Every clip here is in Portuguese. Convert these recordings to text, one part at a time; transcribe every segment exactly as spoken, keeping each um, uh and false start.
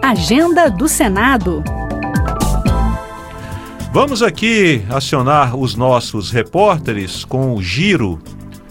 Agenda do Senado. Vamos aqui acionar os nossos repórteres com o giro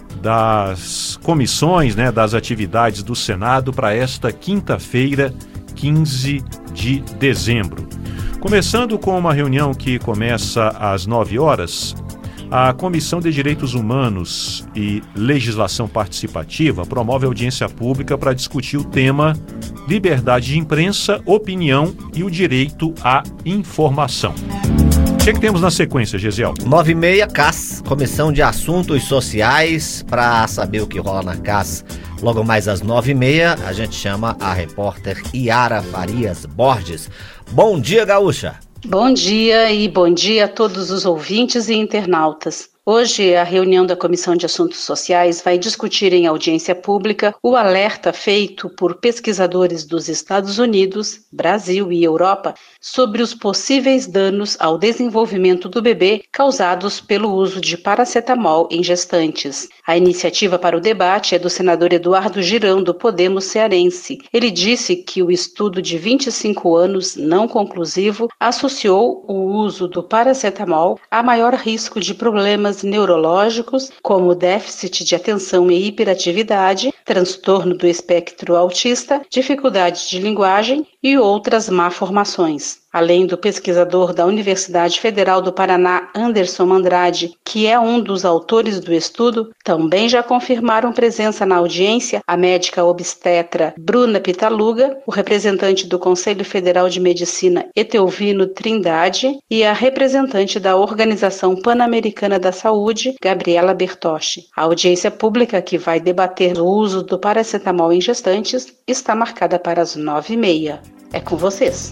das comissões, né, das atividades do Senado para esta quinta-feira, quinze de dezembro. Começando com uma reunião que começa às nove horas, a Comissão de Direitos Humanos e Legislação Participativa promove audiência pública para discutir o tema liberdade de imprensa, opinião e o direito à informação. O que, é que temos na sequência, Gesiel? nove e meia, C A S, Comissão de Assuntos Sociais. Para saber o que rola na C A S, logo mais às nove e meia, a gente chama a repórter Yara Farias Borges. Bom dia, Gaúcha! Bom dia e bom dia a todos os ouvintes e internautas. Hoje, a reunião da Comissão de Assuntos Sociais vai discutir em audiência pública o alerta feito por pesquisadores dos Estados Unidos, Brasil e Europa sobre os possíveis danos ao desenvolvimento do bebê causados pelo uso de paracetamol em gestantes. A iniciativa para o debate é do senador Eduardo Girão, do Podemos cearense. Ele disse que o estudo de vinte e cinco anos, não conclusivo, associou o uso do paracetamol a maior risco de problemas neurológicos, como déficit de atenção e hiperatividade, transtorno do espectro autista, dificuldade de linguagem e outras malformações. Além do pesquisador da Universidade Federal do Paraná, Anderson Andrade, que é um dos autores do estudo, também já confirmaram presença na audiência a médica obstetra Bruna Pitaluga, o representante do Conselho Federal de Medicina Etelvino Trindade e a representante da Organização Pan-Americana da Saúde, Gabriela Bertocci. A audiência pública, que vai debater o uso do paracetamol em gestantes, está marcada para as nove e meia. É com vocês.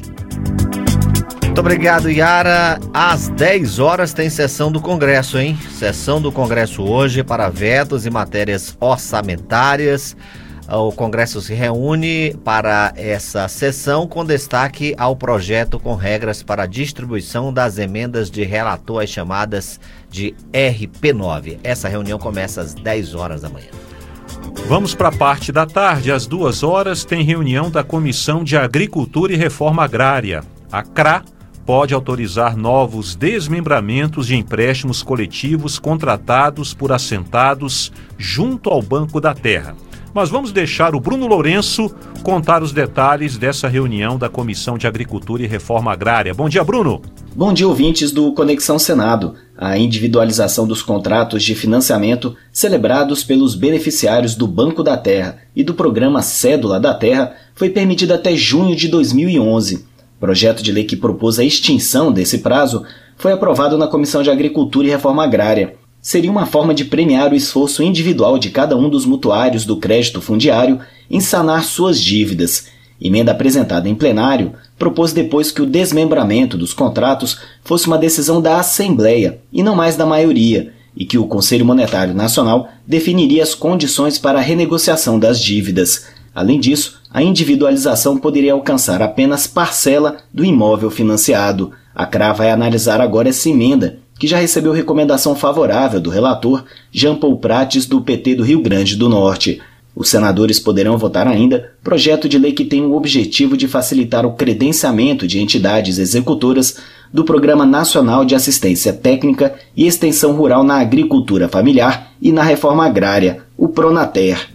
Muito obrigado, Yara. Às dez horas tem sessão do Congresso, hein? Sessão do Congresso hoje para vetos e matérias orçamentárias. O Congresso se reúne para essa sessão com destaque ao projeto com regras para a distribuição das emendas de relator, as chamadas de R P nove. Essa reunião começa às dez horas da manhã. Vamos para a parte da tarde. Às duas horas tem reunião da Comissão de Agricultura e Reforma Agrária. A C R A pode autorizar novos desmembramentos de empréstimos coletivos contratados por assentados junto ao Banco da Terra. Mas vamos deixar o Bruno Lourenço contar os detalhes dessa reunião da Comissão de Agricultura e Reforma Agrária. Bom dia, Bruno. Bom dia, ouvintes do Conexão Senado. A individualização dos contratos de financiamento celebrados pelos beneficiários do Banco da Terra e do programa Cédula da Terra foi permitida até junho de dois mil e onze. O projeto de lei que propôs a extinção desse prazo foi aprovado na Comissão de Agricultura e Reforma Agrária. Seria uma forma de premiar o esforço individual de cada um dos mutuários do crédito fundiário em sanar suas dívidas. Emenda apresentada em plenário propôs depois que o desmembramento dos contratos fosse uma decisão da Assembleia e não mais da maioria, e que o Conselho Monetário Nacional definiria as condições para a renegociação das dívidas. Além disso, a individualização poderia alcançar apenas parcela do imóvel financiado. A C R A vai analisar agora essa emenda, que já recebeu recomendação favorável do relator Jean Paul Prates, do P T do Rio Grande do Norte. Os senadores poderão votar ainda projeto de lei que tem o objetivo de facilitar o credenciamento de entidades executoras do Programa Nacional de Assistência Técnica e Extensão Rural na Agricultura Familiar e na Reforma Agrária, o Pronater.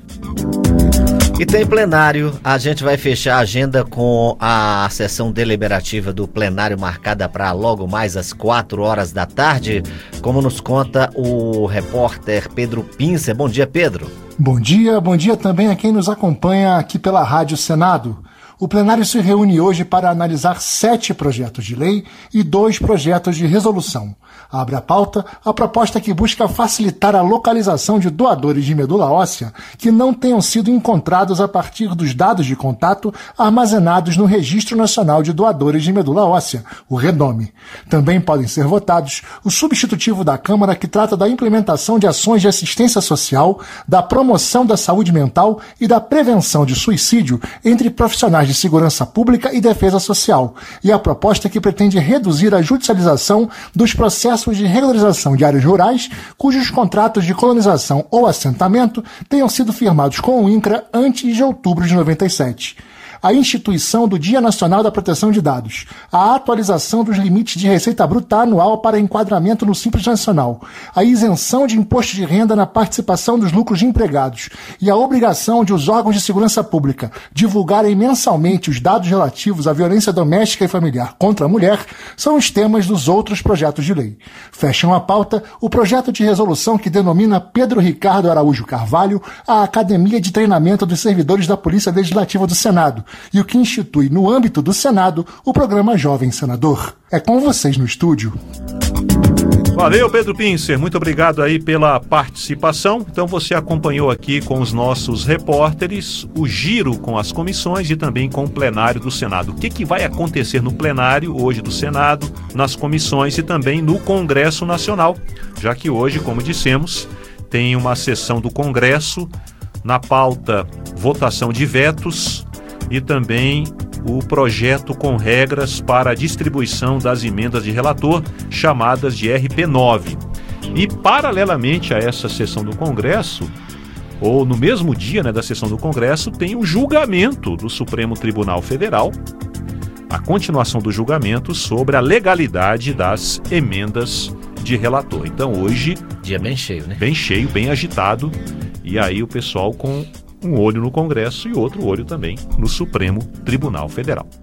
E tem plenário. A gente vai fechar a agenda com a sessão deliberativa do plenário marcada para logo mais às quatro horas da tarde, como nos conta o repórter Pedro Pincer. Bom dia, Pedro. Bom dia, bom dia também a quem nos acompanha aqui pela Rádio Senado. O plenário se reúne hoje para analisar sete projetos de lei e dois projetos de resolução. Abre a pauta a proposta que busca facilitar a localização de doadores de medula óssea que não tenham sido encontrados a partir dos dados de contato armazenados no Registro Nacional de Doadores de Medula Óssea, o REDOME. Também podem ser votados o substitutivo da Câmara que trata da implementação de ações de assistência social, da promoção da saúde mental e da prevenção de suicídio entre profissionais de segurança pública e defesa social, e a proposta que pretende reduzir a judicialização dos processos de regularização de áreas rurais cujos contratos de colonização ou assentamento tenham sido firmados com o INCRA antes de outubro de noventa e sete. a instituição do Dia Nacional da Proteção de Dados, a atualização dos limites de receita bruta anual para enquadramento no Simples Nacional, a isenção de imposto de renda na participação dos lucros de empregados e a obrigação de os órgãos de segurança pública divulgarem mensalmente os dados relativos à violência doméstica e familiar contra a mulher são os temas dos outros projetos de lei. Fecham a pauta o projeto de resolução que denomina Pedro Ricardo Araújo Carvalho a Academia de Treinamento dos Servidores da Polícia Legislativa do Senado e o que institui, no âmbito do Senado, o programa Jovem Senador. É com vocês no estúdio. Valeu, Pedro Pincer, muito obrigado aí pela participação. Então você acompanhou aqui com os nossos repórteres o giro com as comissões e também com o plenário do Senado. O que, que vai acontecer no plenário hoje do Senado, nas comissões e também no Congresso Nacional, já que hoje, como dissemos, tem uma sessão do Congresso, na pauta votação de vetos e também o projeto com regras para a distribuição das emendas de relator, chamadas de R P nove. E, paralelamente a essa sessão do Congresso, ou no mesmo dia, né, da sessão do Congresso, tem o julgamento do Supremo Tribunal Federal, a continuação do julgamento sobre a legalidade das emendas de relator. Então, hoje... Dia bem cheio, né? Bem cheio, bem agitado, e aí o pessoal com um olho no Congresso e outro olho também no Supremo Tribunal Federal.